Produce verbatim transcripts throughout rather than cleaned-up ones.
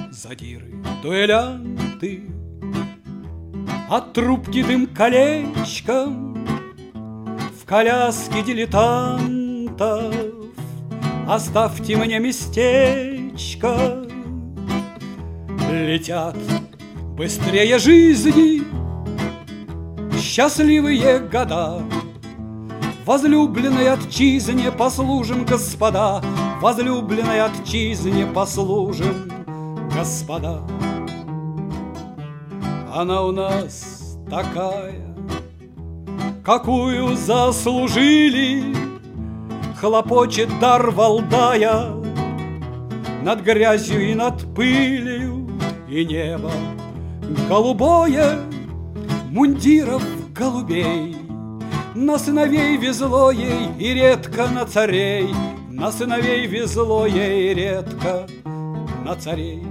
Задиры, дуэлянты, от трубки дым колечком, в коляске дилетантов оставьте мне местечко. Летят быстрее жизни счастливые года. Возлюбленной отчизне послужим, господа, возлюбленной отчизне послужим, господа. Она у нас такая, какую заслужили, хлопочет дар Валдая над грязью и над пылью, и небо голубое мундиров голубей. На сыновей везло ей и редко на царей, на сыновей везло ей редко на царей.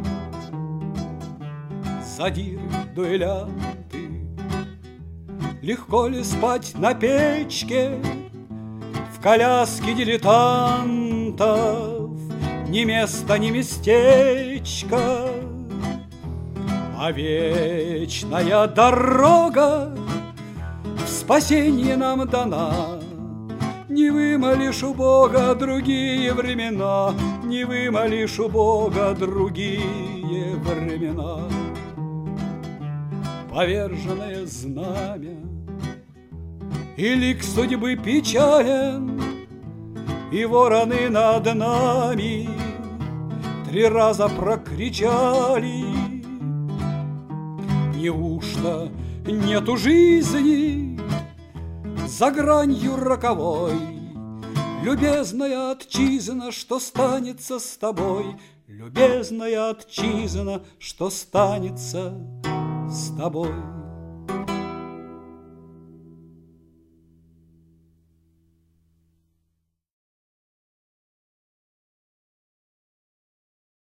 Задиры, дуэлянты, легко ли спать на печке в коляске дилетантов? Ни места, ни местечка, а вечная дорога в спасенье нам дана. Не вымолишь у Бога другие времена, не вымолишь у Бога другие времена. Поверженное знамя и лик судьбы печален, и вороны над нами три раза прокричали: неужто нету жизни за гранью роковой? Любезная отчизна, что станется с тобой? Любезная отчизна, что станется с тобой?